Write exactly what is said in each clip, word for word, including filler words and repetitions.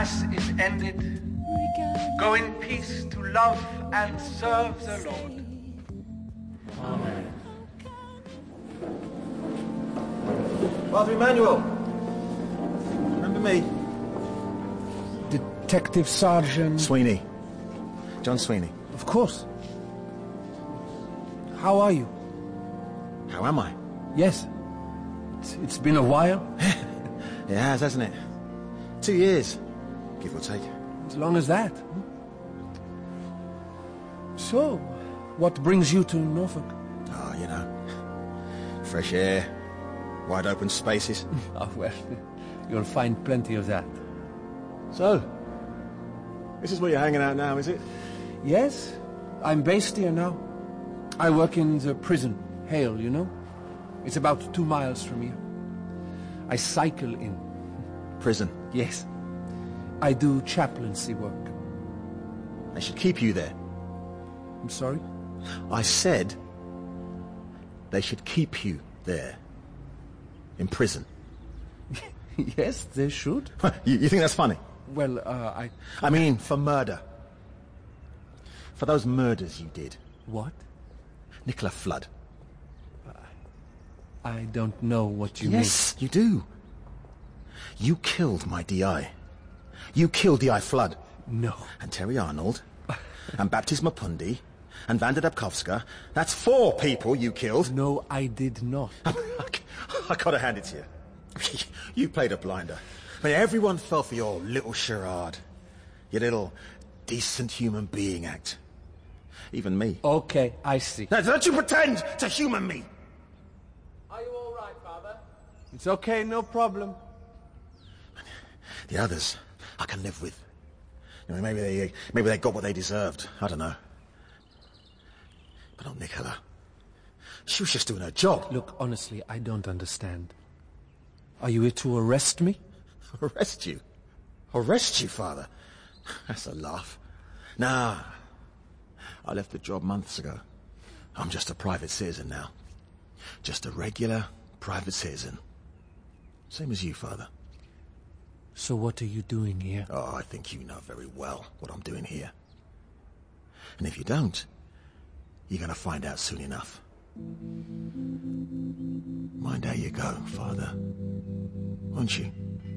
Mass is ended. Go in peace to love and serve the Lord. Amen. Father Emmanuel, remember me? Detective Sergeant... Sweeney. John Sweeney. Of course. How are you? How am I? Yes. It's, it's been a while. It has, hasn't it? Two years, give or take. As long as that. So, what brings you to Norfolk? Oh, you know, fresh air, wide open spaces. Oh, well, you'll find plenty of that. So, this is where you're hanging out now, is it? Yes, I'm based here now. I work in the prison, Hale, you know? It's about two miles from here. I cycle in. Prison? Yes. I do chaplaincy work. They should keep you there. I'm sorry? I said they should keep you there. In prison. Yes, they should. you, you think that's funny? Well, uh, I... I mean, for murder. For those murders you did. What? Nicola Flood. I don't know what you mean. Yes, you do. You killed my D I. You killed D I Flood. No. And Terry Arnold. And Baptist Mapundi. And Vanda Dabkowska. That's four people you killed. No, I did not. I gotta hand it to you. You played a blinder. I mean, everyone fell for your little charade. Your little decent human being act. Even me. Okay, I see. Now, don't you pretend to human me! Are you all right, Father? It's okay, no problem. The others, I can live with. You know, maybe they, maybe they got what they deserved. I don't know. But not Nicola. She was just doing her job. Look, honestly, I don't understand. Are you here to arrest me? Arrest you? Arrest you, Father? That's a laugh. Nah. I left the job months ago. I'm just a private citizen now. Just a regular private citizen. Same as you, Father. So what are you doing here? Oh, I think you know very well what I'm doing here. And if you don't, you're going to find out soon enough. Mind how you go, Father. Won't you?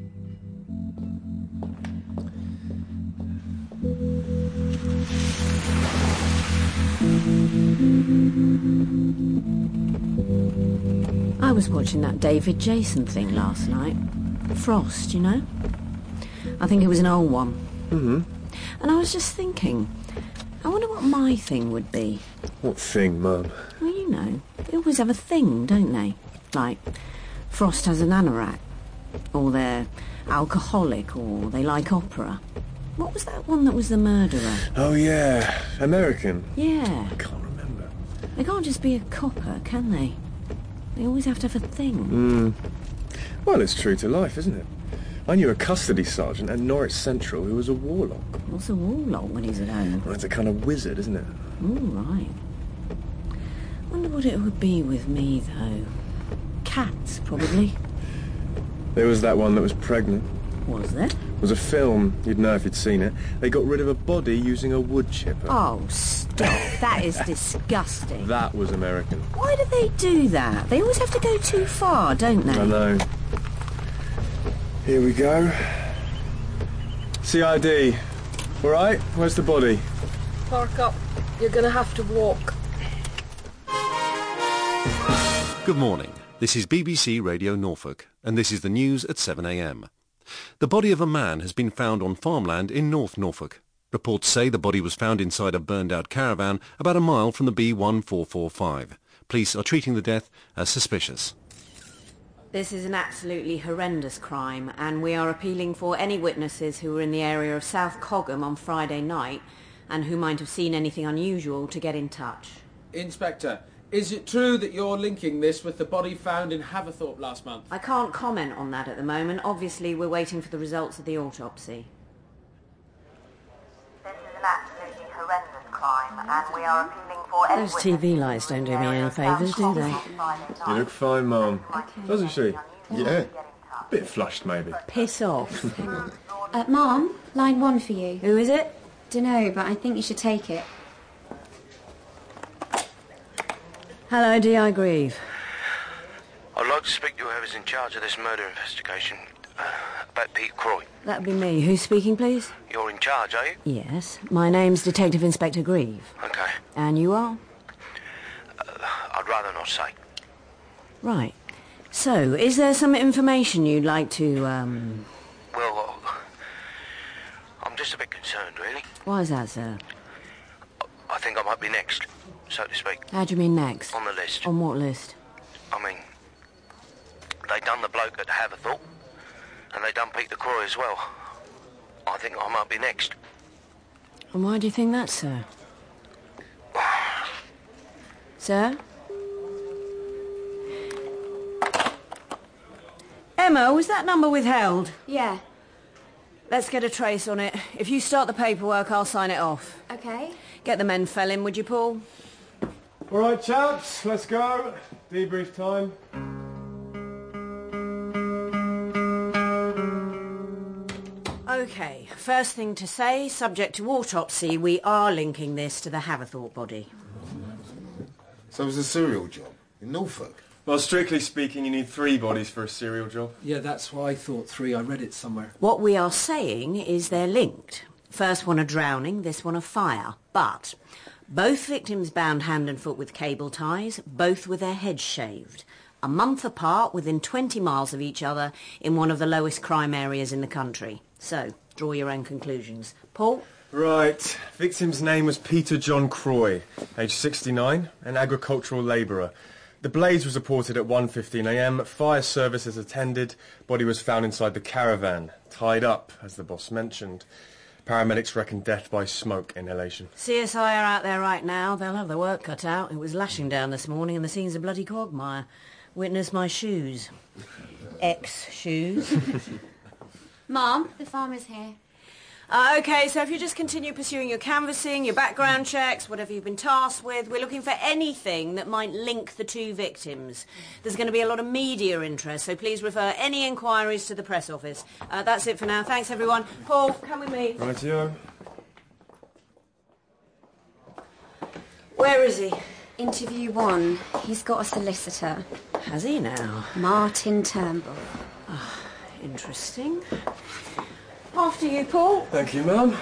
I was watching that David Jason thing last night. Frost, you know? I think it was an old one. Mm-hmm. And I was just thinking, I wonder what my thing would be. What thing, Mum? Well, you know, they always have a thing, don't they? Like, Frost has an anorak, or they're alcoholic, or they like opera. What was that one that was the murderer? Oh, yeah. American? Yeah. I can't remember. They can't just be a copper, can they? They always have to have a thing. Mm. Well, it's true to life, isn't it? I knew a custody sergeant at Norwich Central who was a warlock. What's a warlock when he's at home? Well, it's a kind of wizard, isn't it? All right. Wonder what it would be with me, though. Cats, probably. There was that one that was pregnant. Was there? It was a film. You'd know if you'd seen it. They got rid of a body using a wood chipper. Oh, stop. That is disgusting. That was American. Why do they do that? They always have to go too far, don't they? I know. Here we go. C I D. All right? Where's the body? Park up. You're going to have to walk. Good morning. This is B B C Radio Norfolk, and this is the news at seven a m. The body of a man has been found on farmland in North Norfolk. Reports say the body was found inside a burned-out caravan about a mile from the B one four four five. Police are treating the death as suspicious. This is an absolutely horrendous crime, and we are appealing for any witnesses who were in the area of South Cogham on Friday night and who might have seen anything unusual to get in touch. Inspector, is it true that you're linking this with the body found in Haverthorpe last month? I can't comment on that at the moment. Obviously, we're waiting for the results of the autopsy. This is an absolutely horrendous crime, and we are appealing for any Those T V lights don't do me any favours, do they? You look fine, Mum. Okay. Doesn't she? Yeah. Bit flushed, maybe. Piss off. Uh, Mom, line one for you. Who is it? Dunno, but I think you should take it. Hello, D I Grieve. I'd like to speak to whoever's in charge of this murder investigation. Uh, about Pete Croy. That'd be me. Who's speaking, please? You're in charge, are you? Yes. My name's Detective Inspector Grieve. Okay. And you are? Uh, I'd rather not say. Right. So, is there some information you'd like to, um... Well, uh, I'm just a bit concerned, really. Why is that, sir? I think I might be next, so to speak. How do you mean next? On the list. On what list? I mean, they done the bloke at Haverthorpe, and they done Peter Croy as well. I think I might be next. And why do you think that, sir? Sir? Emma, was that number withheld? Yeah. Let's get a trace on it. If you start the paperwork, I'll sign it off. Okay. Get the men fell in, would you, Paul? All right, chaps, let's go. Debrief time. OK, first thing to say, subject to autopsy, we are linking this to the Haverthorpe body. So it was a serial job in Norfolk? Well, strictly speaking, you need three bodies for a serial job. Yeah, that's why I thought three. I read it somewhere. What we are saying is they're linked. First one a drowning, this one a fire. But both victims bound hand and foot with cable ties, both with their heads shaved. A month apart, within twenty miles of each other, in one of the lowest crime areas in the country. So, draw your own conclusions. Paul? Right. Victim's name was Peter John Croy, age sixty-nine, an agricultural labourer. The blaze was reported at one fifteen a m. Fire services attended. Body was found inside the caravan, tied up, as the boss mentioned. Paramedics reckon death by smoke inhalation. C S I are out there right now. They'll have the work cut out. It was lashing down this morning and the scene's a bloody quagmire. Witness my shoes. Ex-shoes. Mom, the farmer's here. Uh, OK, so if you just continue pursuing your canvassing, your background checks, whatever you've been tasked with, we're looking for anything that might link the two victims. There's going to be a lot of media interest, so please refer any inquiries to the press office. Uh, that's it for now. Thanks, everyone. Paul, come with me. Rightio. Where is he? Interview one. He's got a solicitor. Has he now? Martin Turnbull. Oh, interesting. After you, Paul. Thank you, Mum.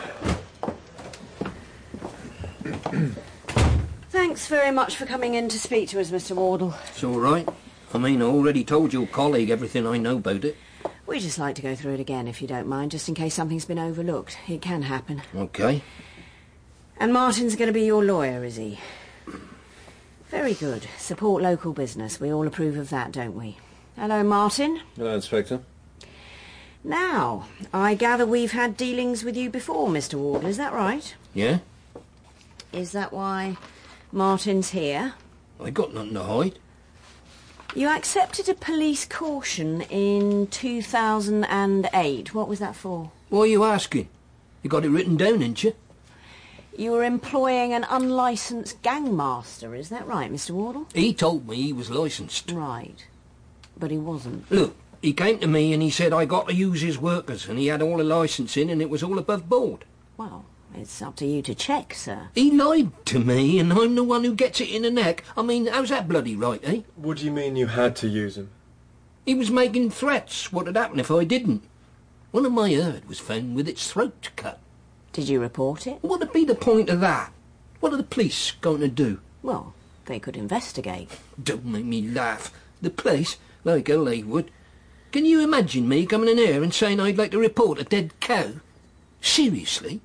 Thanks very much for coming in to speak to us, Mister Wardle. It's all right. I mean, I already told your colleague everything I know about it. We'd just like to go through it again, if you don't mind, just in case something's been overlooked. It can happen. OK. And Martin's going to be your lawyer, is he? Very good. Support local business. We all approve of that, don't we? Hello, Martin. Hello, Inspector. Now, I gather we've had dealings with you before, Mister Wardle, is that right? Yeah? Is that why Martin's here? I got nothing to hide. You accepted a police caution in two thousand eight. What was that for? Why are you asking? You got it written down, ain't you? You were employing an unlicensed gangmaster, is that right, Mister Wardle? He told me he was licensed. Right. But he wasn't. Look, he came to me and he said I got to use his workers and he had all the licensing and it was all above board. Well, it's up to you to check, sir. He lied to me and I'm the one who gets it in the neck. I mean, how's that bloody right, eh? What do you mean you had to use him? He was making threats what would happen if I didn't. One of my herd was found with its throat cut. Did you report it? What would be the point of that? What are the police going to do? Well, they could investigate. Don't make me laugh. The police? Like hell they would. Can you imagine me coming in here and saying I'd like to report a dead cow? Seriously?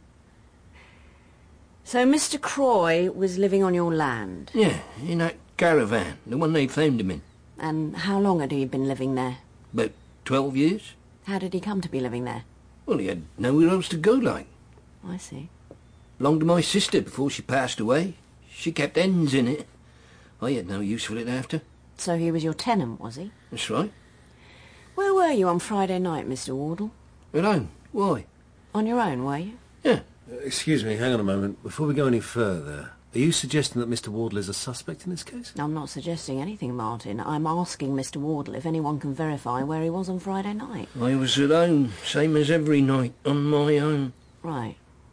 So Mister Croy was living on your land? Yeah, in that caravan, the one they found him in. And how long had he been living there? About twelve years. How did he come to be living there? Well, he had nowhere else to go, like. I see. Belonged to my sister before she passed away. She kept hens in it. I had no use for it after. So he was your tenant, was he? That's right. Where were you on Friday night, Mister Wardle? At home. Why? On your own, were you? Yeah. Uh, excuse me, hang on a moment. Before we go any further, Are you suggesting that Mister Wardle is a suspect in this case? I'm not suggesting anything, Martin. I'm asking Mister Wardle if anyone can verify where he was on Friday night. I was at home, same as every night, on my own. Right.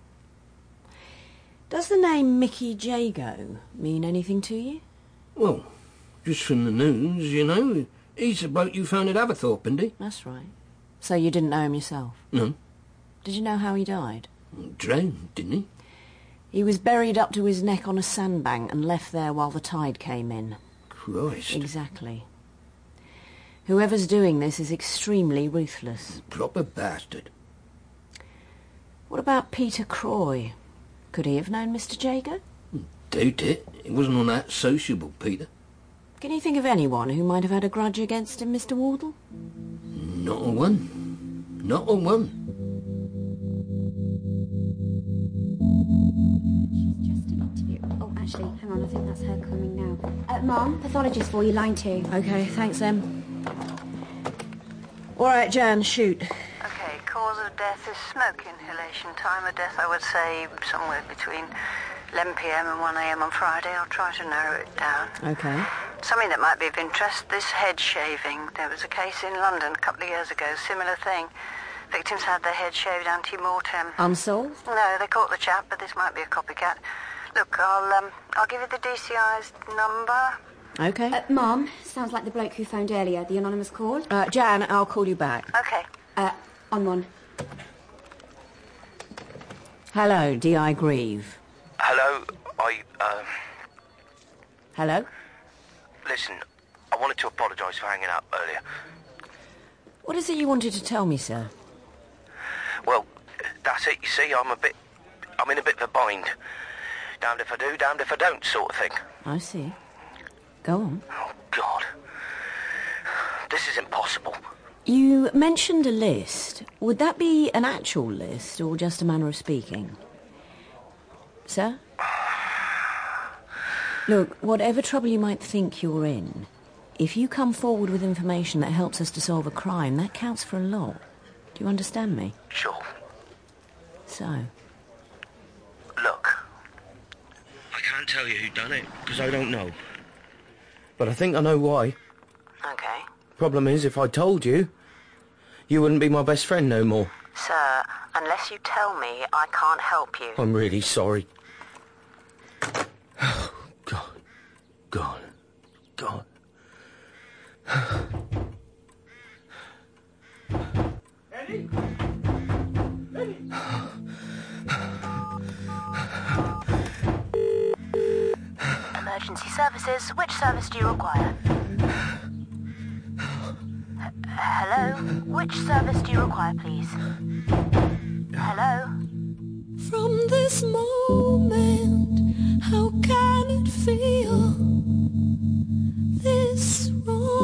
Does the name Mickey Jago mean anything to you? Well, just from the news, you know. He's the bloke you found at Aberthorpe, isn't he? That's right. So you didn't know him yourself? No. Did you know how he died? Drowned, didn't he? He was buried up to his neck on a sandbank and left there while the tide came in. Christ. Exactly. Whoever's doing this is extremely ruthless. Proper bastard. What about Peter Croy? Could he have known Mister Jago? Doubt it. He wasn't on that sociable, Peter. Can you think of anyone who might have had a grudge against him, Mister Wardle? Not a one. Not a one. She's just an interview. Oh, actually, hang on, I think that's her coming now. Uh, Mom, pathologist for you, line two. OK, thanks, Em. All right, Jan, shoot. OK, cause of death is smoke inhalation. Time of death, I would say, somewhere between eleven p m and one a m on Friday. I'll try to narrow it down. OK. Something that might be of interest, this head shaving. There was a case in London a couple of years ago, similar thing. Victims had their head shaved ante-mortem. Unsolved? No, they caught the chap, but this might be a copycat. Look, I'll um, I'll give you the D C I's number. OK. Uh, Mom, sounds like the bloke who phoned earlier, the anonymous call. Uh, Jan, I'll call you back. OK. Uh, on one. Hello, D I Grieve. Hello, I, um... Hello? Listen, I wanted to apologise for hanging up earlier. What is it you wanted to tell me, sir? Well, that's it, you see, I'm a bit... I'm in a bit of a bind. Damned if I do, damned if I don't, sort of thing. I see. Go on. Oh, God. This is impossible. You mentioned a list. Would that be an actual list, or just a manner of speaking? Sir? Look, whatever trouble you might think you're in, if you come forward with information that helps us to solve a crime, that counts for a lot. Do you understand me? Sure. So? Look, I can't tell you who done it, because I don't know. But I think I know why. OK. Problem is, if I told you, you wouldn't be my best friend no more. Sir, unless you tell me, I can't help you. I'm really sorry. Oh, God. God. God. Eddie? Eddie? Emergency services, which service do you require? H- hello? Which service do you require, please? Hello? From this moment, how can it feel this wrong?